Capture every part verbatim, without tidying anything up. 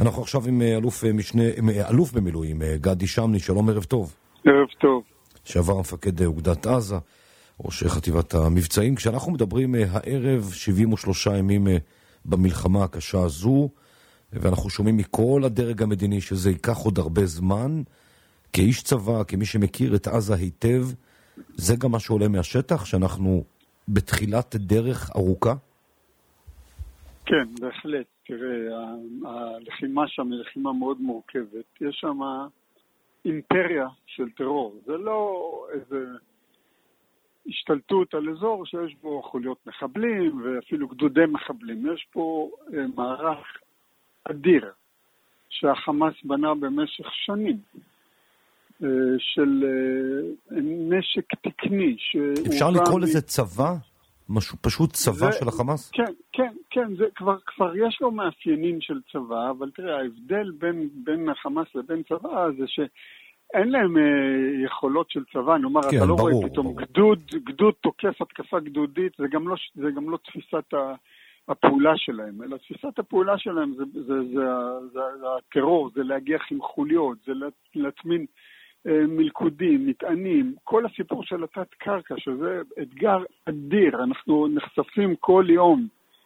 אנחנו עכשיו עם אלוף משנה, אלוף במילואים, גדי שמני, שלום, ערב טוב. ערב טוב. שעבר מפקד אוגדת עזה, ראש חטיבת המבצעים. כשאנחנו מדברים הערב שבעים ושלושה ימים במלחמה הקשה הזו, ואנחנו שומעים מכל הדרג המדיני שזה ייקח עוד הרבה זמן, כאיש צבא, כמי שמכיר את עזה היטב, זה גם מה שעולה מהשטח, שאנחנו בתחילת דרך ארוכה? כן, בהחלט. תראה, הלחימה שם היא לחימה מאוד מורכבת. יש שם אימפריה של טרור. זה לא איזה השתלטות על אזור שיש בו חוליות מחבלים ואפילו גדודי מחבלים. יש פה מערך אדיר שהחמאס בנה במשך שנים של נשק תקני. אפשר לקרוא לזה צבא? משהו פשוט צבא זה, של החמאס? כן, כן, כן, זה כבר, כבר יש לו מאפיינים של צבא, אבל תראה, ההבדל בין, בין החמאס לבין צבא זה שאין להם אה, יכולות של צבא, נאמר, כן, אתה לא ברור, רואה פתאום ברור. גדוד, גדוד תוקף התקפה גדודית, זה גם לא, זה גם לא תפיסת ה, הפעולה שלהם, אלא תפיסת הפעולה שלהם זה, זה, זה, זה, זה, זה הטרור, זה להגיח עם חוליות, זה להטמין מלכודים, מטענים, כל הסיפור של התת קרקע, שזה אתגר אדיר, אנחנו נחשפים כל יום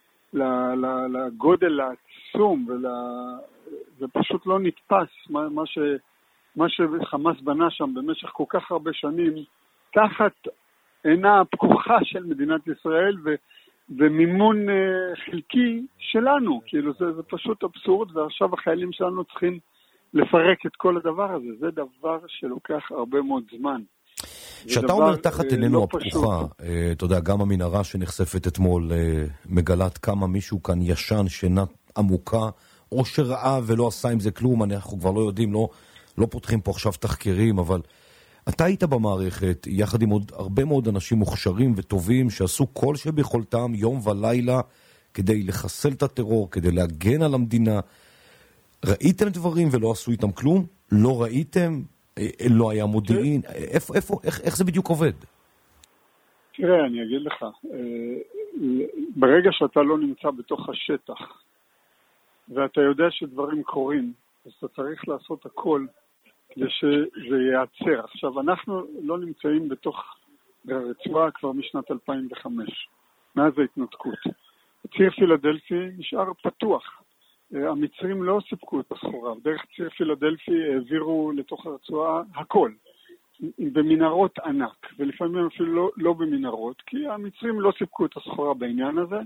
לגודל העצום, וזה פשוט לא נתפס, מה, מה, ש, מה שחמאס בנה שם במשך כל כך הרבה שנים, תחת עינה הפקוחה של מדינת ישראל, ו, ומימון חלקי שלנו, כאילו זה, זה פשוט אבסורד, ועכשיו החיילים שלנו צריכים לפרק את כל הדבר הזה. זה דבר שלוקח הרבה מאוד זמן. כשאתה אומר תחת עינינו הפקוחה, אתה יודע, גם המנהרה שנחשפת אתמול מגלת כמה מישהו כאן ישן, שינה עמוקה, או שראה ולא עשה עם זה כלום, אנחנו כבר לא יודעים, לא, לא פותחים פה עכשיו תחקירים, אבל אתה היית במערכת, יחד עם עוד הרבה מאוד אנשים מוכשרים וטובים, שעשו כל שביכולתם יום ולילה, כדי לחסל את הטרור, כדי להגן על המדינה. ראיתם דברים ולא עשו איתם כלום? לא ראיתם? לא היה מודיעין? איפה, איפה, איך, איך זה בדיוק עובד? תראה, אני אגיד לך, ברגע שאתה לא נמצא בתוך השטח, ואתה יודע שדברים קורים, אז אתה צריך לעשות הכל כדי שזה ייעצר. עכשיו, אנחנו לא נמצאים בתוך הרצועה כבר משנת אלפיים וחמש, מאז ההתנתקות. ציר פילדלפי נשאר פתוח. המצרים לא סיפקו את הסחורה. דרך ציר פילדלפי העבירו לתוך הרצועה הכל, במנהרות ענק, ולפעמים אפילו לא, לא במנהרות, כי המצרים לא סיפקו את הסחורה בעניין הזה.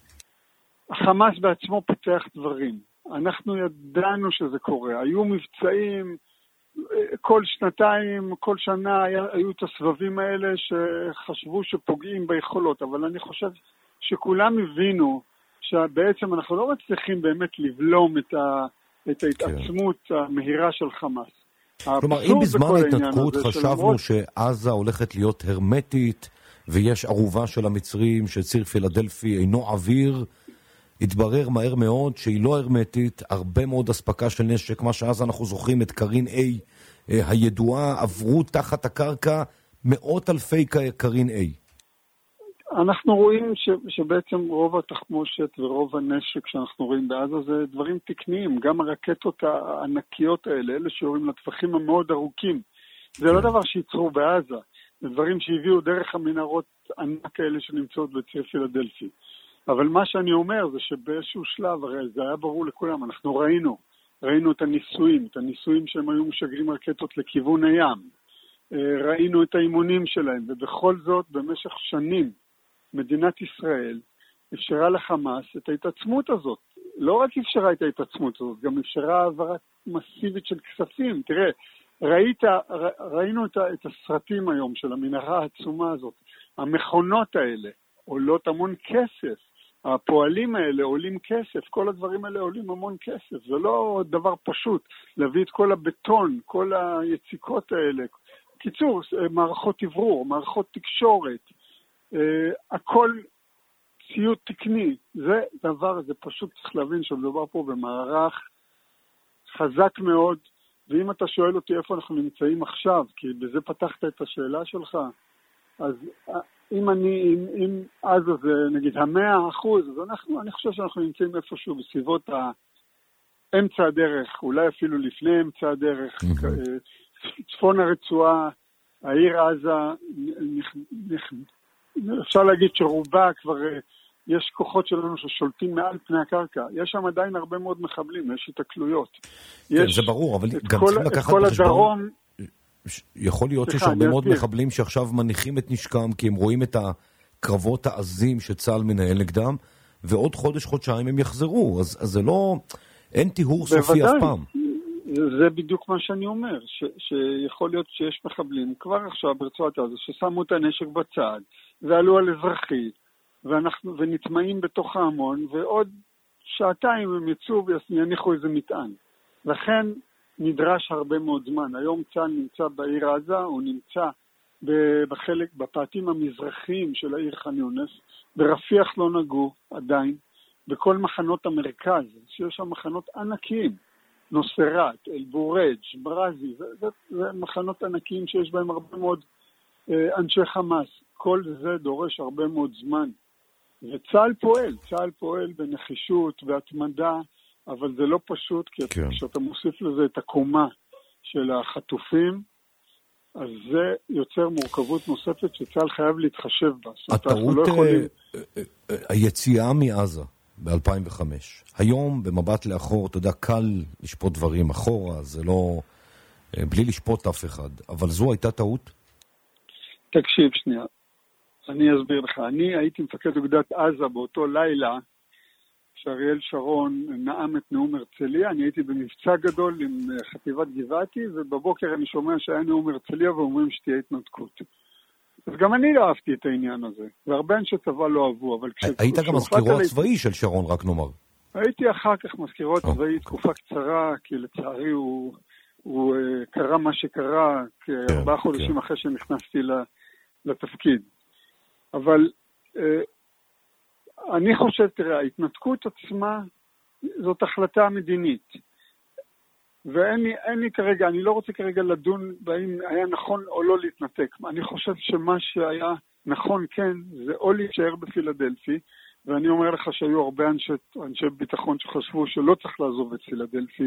החמאס בעצמו פיתח דברים. אנחנו ידענו שזה קורה. היו מבצעים, כל שנתיים, כל שנה היו את הסבבים האלה שחשבו שפוגעים ביכולות, אבל אני חושב שכולם הבינו שבעצם אנחנו לא מצליחים באמת לבלום את, ה, את ההתעצמות כן. המהירה של חמאס. כלומר, אם בזמן ההתנתקות חשבנו שלמרות... שעזה הולכת להיות הרמטית, ויש ערובה של המצרים שציר פילדלפי אינו אוויר, התברר מהר מאוד שהיא לא הרמטית, הרבה מאוד אספקה של נשק, מה שאז אנחנו זוכרים את קרין A הידועה, עברו תחת הקרקע מאות אלפי קרין A. אנחנו רואים ש, שבעצם רוב התחמושת ורוב הנשק שאנחנו רואים בעזה זה דברים תקניים, גם הרקטות הענקיות האלה, אלה שיורים לטווחים המאוד ארוכים. זה לא דבר שיצרו בעזה, זה דברים שהביאו דרך המנהרות ענק האלה שנמצאות בציר פילדלפי. אבל מה שאני אומר זה שבאיזשהו שלב, הרי זה היה ברור לכולם, אנחנו ראינו, ראינו את הניסויים, את הניסויים שהם היו משגרים רקטות לכיוון הים, ראינו את האימונים שלהם, ובכל זאת במשך שנים, מדינת ישראל אפשרה לחמאס את ההתעצמות הזאת. לא רק אפשרה את ההתעצמות הזאת, גם אפשרה העברה מסיבית של כספים. תראה, ראית, ראינו את, את הסרטים היום של המנהרה העצומה הזאת. המכונות האלה עולות המון כסף. הפועלים האלה עולים כסף. כל הדברים האלה עולים המון כסף. זה לא דבר פשוט להביא את כל הבטון, כל היציקות האלה. קיצור, מערכות עברור, מערכות תקשורת, Uh, הכל ציוד תקני, זה דבר, זה פשוט צריך להבין שמדובר פה במערך חזק מאוד, ואם אתה שואל אותי איפה אנחנו נמצאים עכשיו, כי בזה פתחת את השאלה שלך, אז אם אני, אם, אם אז זה נגיד המאה אחוז, אז אנחנו, אני חושב שאנחנו נמצאים איפשהו בסביבות אמצע הדרך, אולי אפילו לפני אמצע הדרך, צפון הרצועה, העיר עזה, אפשר להגיד שרובה כבר, יש כוחות שלנו ששולטים מעל פני הקרקע. יש שם עדיין הרבה מאוד מחבלים, יש התקלויות. כן, זה ברור, אבל גם צריכים לקחת בחשבון, יכול להיות שיש הרבה מאוד מחבלים שעכשיו מניחים את נשקם, כי הם רואים את הקרבות העזים שצה"ל מנהל נגדם, ועוד חודש, חודשיים הם יחזרו, אז זה לא, אין טיהור סופי אף פעם. זה בדיוק מה שאני אומר, ש, שיכול להיות שיש מחבלים כבר עכשיו ברצועת עזה, ששמו את הנשק בצד, ועלו על אזרחי, ואנחנו, ונטמעים בתוך ההמון, ועוד שעתיים הם יצאו ויניחו איזה מטען. לכן נדרש הרבה מאוד זמן. היום צה"ל נמצא בעיר עזה, הוא נמצא בחלק, בפעטים המזרחיים של העיר ח'אן יונס, ברפיח לא נגעו עדיין, בכל מחנות המרכז, שיש שם מחנות ענקיים, נוסרת, אל-בורג', ברזי, זה, זה, זה מחנות ענקיים שיש בהם הרבה מאוד אה, אנשי חמאס. כל זה דורש הרבה מאוד זמן. וצה"ל פועל, צה"ל פועל בנחישות, בהתמדה, אבל זה לא פשוט, כי כן. כשאתה מוסיף לזה את הקומה של החטופים, אז זה יוצר מורכבות נוספת שצה"ל חייב להתחשב בה. הטעות, לא יכולים... היציאה מעזה ב-אלפיים וחמש. היום, במבט לאחור, אתה יודע, קל לשפוט דברים אחורה, זה לא... בלי לשפוט אף אחד. אבל זו הייתה טעות? תקשיב שנייה. אני אסביר לך. אני הייתי מפקד אוגדת עזה באותו לילה, שאריאל שרון נאם את נאום הרצליה. אני הייתי במבצע גדול עם חטיבת גבעתי, ובבוקר אני שומע שהיה נאום הרצליה ואומרים שתהיה התנתקות. אז גם אני לא אהבתי את העניין הזה, והרבה אנשי צבא לא אהבו, אבל כש... היית גם מזכירו הצבאי של שרון, רק נאמר. הייתי אחר כך מזכירו הצבאי תקופה קצרה, כי לצערי הוא, הוא קרה מה שקרה, כארבעה חודשים אחרי שנכנסתי לתפקיד. אבל אני חושב, תראה, ההתנתקות עצמה זאת החלטה מדינית. ואין לי, אין לי כרגע, אני לא רוצה כרגע לדון באם היה נכון או לא להתנתק. אני חושב שמה שהיה נכון כן, זה או להישאר בפילדלפי, ואני אומר לך שהיו הרבה אנשי, אנשי ביטחון שחשבו שלא צריך לעזוב את פילדלפי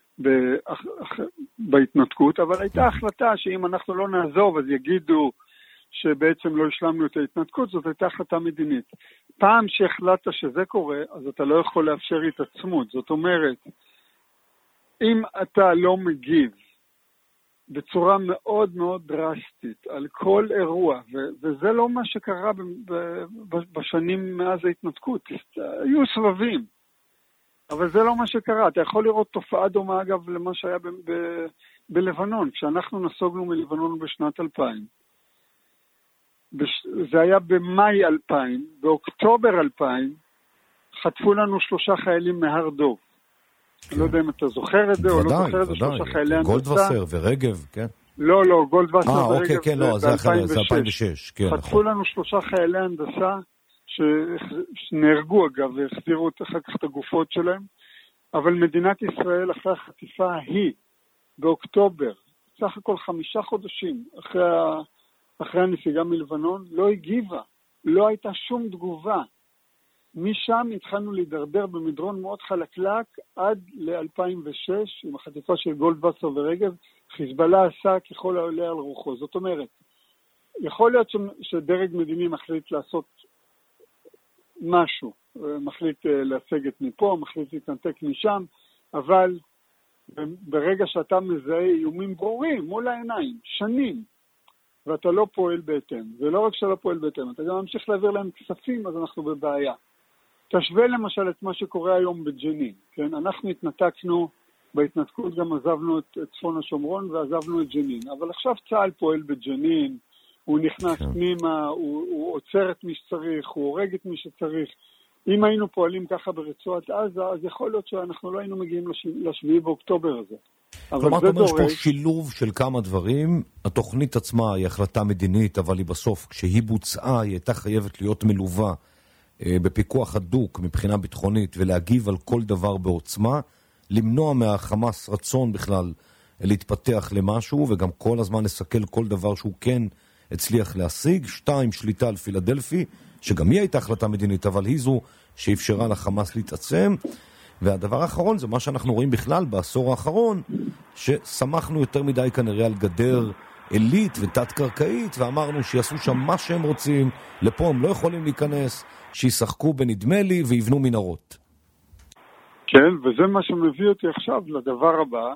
בהתנתקות, אבל הייתה החלטה שאם אנחנו לא נעזוב, אז יגידו שבעצם לא השלמנו את ההתנתקות, זאת הייתה החלטה מדינית. פעם שהחלטת שזה קורה, אז אתה לא יכול לאפשר התעצמות. זאת אומרת, אם אתה לא מגיב בצורה מאוד מאוד דרסטית על כל אירוע, ו- וזה לא מה שקרה ב- ב- בשנים מאז ההתנתקות, היו סבבים, אבל זה לא מה שקרה. אתה יכול לראות תופעה דומה אגב למה שהיה ב- ב- בלבנון, כשאנחנו נסוגנו מלבנון בשנת אלפיים. בש- זה היה במאי אלפיים, באוקטובר אלפיים, חטפו לנו שלושה חיילים מהר דוב. אני לא יודע אם אתה זוכר את זה, או לא זוכר את זה, שלושה חיילי הנדסה. גולדווסר ורגב, כן. לא, לא, גולדווסר ורגב. אה, אוקיי, כן, לא, זה אלפיים ושש. חטפו לנו שלושה חיילי הנדסה, שנהרגו אגב, והחזירו אחר כך את הגופות שלהם, אבל מדינת ישראל אחרי החטיפה ההיא, באוקטובר, סך הכל חמישה חודשים אחרי הנסיגה מלבנון, לא הגיבה, לא הייתה שום תגובה. משם התחלנו להידרדר במדרון מאוד חלקלק עד ל-אלפיים ושש, עם החטיפה של גולדווסר ורגב, חיזבאללה עשה ככל העולה על רוחו. זאת אומרת, יכול להיות שדרג מדיני מחליט לעשות משהו, מחליט להסגת מפה, מחליט להתנתק משם, אבל ברגע שאתה מזהה איומים ברורים מול העיניים, שנים, ואתה לא פועל בהתאם, ולא רק שאתה לא פועל בהתאם, אתה גם ממשיך להעביר להם כספים, אז אנחנו בבעיה. תשווה למשל את מה שקורה היום בג'נין, כן? אנחנו התנתקנו, בהתנתקות גם עזבנו את, את צפון השומרון ועזבנו את ג'נין, אבל עכשיו צה"ל פועל בג'נין, הוא נכנס כן. פנימה, הוא, הוא עוצר את מי שצריך, הוא הורג את מי שצריך. אם היינו פועלים ככה ברצועת עזה, אז יכול להיות שאנחנו לא היינו מגיעים לשביעי באוקטובר הזה. כלומר, אתה אומר, יש פה שילוב של כמה דברים, התוכנית עצמה היא החלטה מדינית, אבל היא בסוף, כשהיא בוצעה, היא הייתה חייבת להיות מלווה, בפיקוח הדוק מבחינה ביטחונית ולהגיב על כל דבר בעוצמה, למנוע מהחמאס רצון בכלל להתפתח למשהו וגם כל הזמן לסכל כל דבר שהוא כן הצליח להשיג. שתיים, שליטה על פילדלפי, שגם היא הייתה החלטה מדינית, אבל היא זו שאפשרה לחמאס להתעצם. והדבר האחרון זה מה שאנחנו רואים בכלל בעשור האחרון, ששמחנו יותר מדי כנראה על גדר אלית ותת-קרקעית, ואמרנו שיעשו שם מה שהם רוצים, לפה הם לא יכולים להיכנס, שישחקו בנדמה לי ויבנו מנהרות. כן, וזה מה שמביא אותי עכשיו לדבר הבא,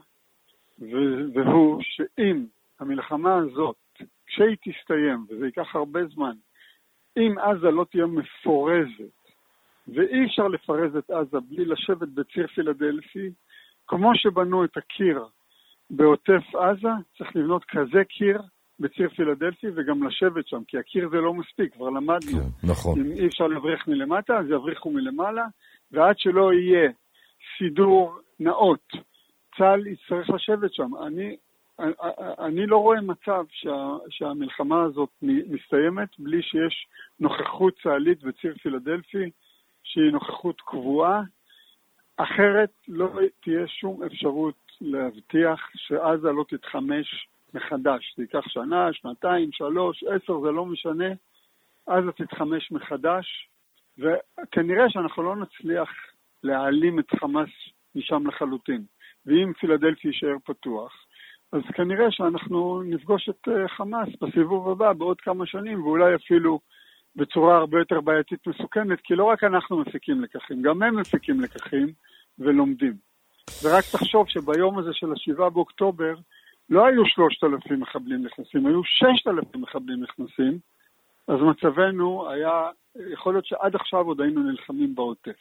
והוא שאם המלחמה הזאת, כשהיא תסתיים, וזה ייקח הרבה זמן, אם עזה לא תהיה מפורזת, ואי אפשר לפרז את עזה בלי לשבת בציר פילדלפי, כמו שבנו את הקיר בעוטף עזה, צריך לבנות כזה קיר בציר פילדלפי וגם לשבת שם, כי הקיר זה לא מספיק, כבר למדנו. כן, נכון. אם אי אפשר לבריח מלמטה, אז יבריחו מלמעלה, ועד שלא יהיה סידור נאות, צה"ל יצטרך לשבת שם. אני, אני לא רואה מצב שה, שהמלחמה הזאת מסתיימת בלי שיש נוכחות צה"לית בציר פילדלפי, שהיא נוכחות קבועה, אחרת לא תהיה שום אפשרות להבטיח שעזה לא תתחמש מחדש. זה ייקח שנה, שנתיים, שלוש, עשר, זה לא משנה. עזה תתחמש מחדש, וכנראה שאנחנו לא נצליח להעלים את חמאס משם לחלוטין. ואם פילדלפי יישאר פתוח, אז כנראה שאנחנו נפגוש את חמאס בסיבוב הבא בעוד כמה שנים, ואולי אפילו בצורה הרבה יותר בעייתית מסוכנת, כי לא רק אנחנו מפיקים לקחים, גם הם מפיקים לקחים ולומדים. ורק תחשוב שביום הזה של השבעה באוקטובר, לא היו שלושת אלפים מחבלים נכנסים, היו ששת אלפים מחבלים נכנסים, אז מצבנו היה, יכול להיות שעד עכשיו עוד היינו נלחמים בעוטף.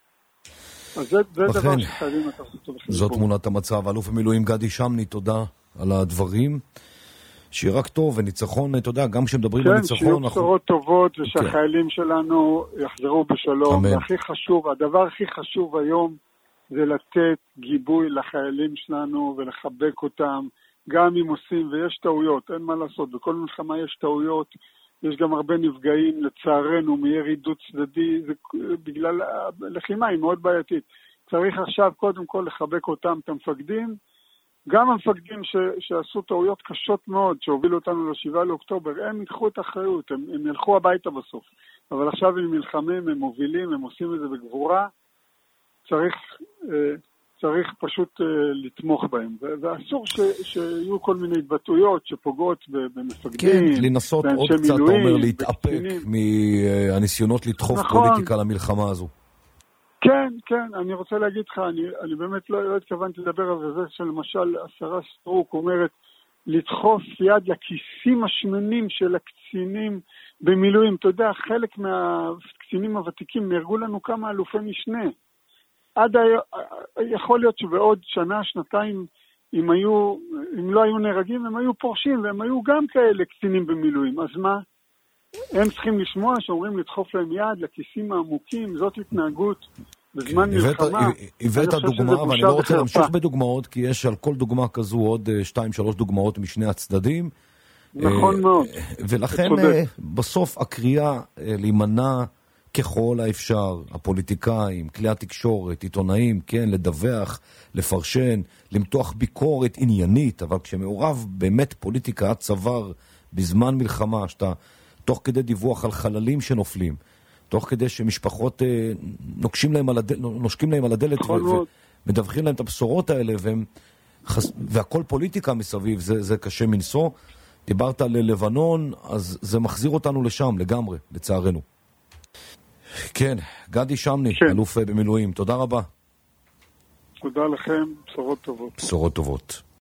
אז זה, זה דבר שחייבים לקחת אותו בחשבון. זאת תמונת המצב. אלוף המילואים גדי שמני, תודה על הדברים. שיהיה רק טוב וניצחון, אתה יודע, גם כשמדברים על ניצחון... כן, שיהיו בשורות טובות ושהחיילים שלנו יחזרו בשלום. והכי חשוב, הדבר הכי חשוב היום זה לתת גיבוי לחיילים שלנו ולחבק אותם, גם אם עושים, ויש טעויות, אין מה לעשות, בכל מלחמה יש טעויות, יש גם הרבה נפגעים, לצערנו, מירי דו צדדי, זה בגלל הלחימה היא מאוד בעייתית. צריך עכשיו קודם כל לחבק אותם, את המפקדים, גם המפקדים ש, שעשו טעויות קשות מאוד, שהובילו אותנו לשבעה לאוקטובר, הם ייקחו את האחריות, הם, הם ילכו הביתה בסוף. אבל עכשיו הם מלחמים, הם מובילים, הם עושים את זה בגבורה, צריך, צריך פשוט לתמוך בהם. ואסור ש, שיהיו כל מיני התבטאויות שפוגעות במפקדים. כן, לנסות עוד קצת, אתה אומר, להתאפק מהניסיונות לדחוף נכון. פוליטיקה למלחמה הזו. כן, כן, אני רוצה להגיד לך, אני, אני באמת לא, לא התכוונתי לדבר על זה, שלמשל השרה סטרוק אומרת, לדחוף יד לכיסים השמנים של הקצינים במילואים. אתה יודע, חלק מהקצינים הוותיקים נהרגו לנו כמה אלופי משנה. עד היום, יכול להיות שבעוד שנה, שנתיים, אם, היו, אם לא היו נהרגים, הם היו פורשים, והם היו גם כאלה קצינים במילואים. אז מה? הם צריכים לשמוע שאומרים לדחוף להם יד לכיסים העמוקים, זאת התנהגות בזמן מלחמה. הבאת דוגמה, ואני לא רוצה להמשיך בדוגמאות, כי יש על כל דוגמה כזו עוד שתיים, שלוש דוגמאות משני הצדדים. נכון מאוד. ולכן בסוף הקריאה להימנע ככל האפשר, הפוליטיקאים, כלי התקשורת, עיתונאים, כן, לדווח, לפרשן, למתוח ביקורת עניינית, אבל כשמעורב באמת פוליטיקה עד צוואר בזמן מלחמה, שאתה תוך כדי דיווח על חללים שנופלים, תוך כדי שמשפחות אה, נוקשים להם על הדלת, נושקים להם על הדלת ו- ומדווחים להם את הבשורות האלה, והם, חס... והכל פוליטיקה מסביב, זה, זה קשה מנסוע. דיברת על לבנון, אז זה מחזיר אותנו לשם לגמרי, לצערנו. כן, גדי שמני, כן. אלוף במילואים, תודה רבה. תודה לכם, בשורות טובות. בשורות טובות.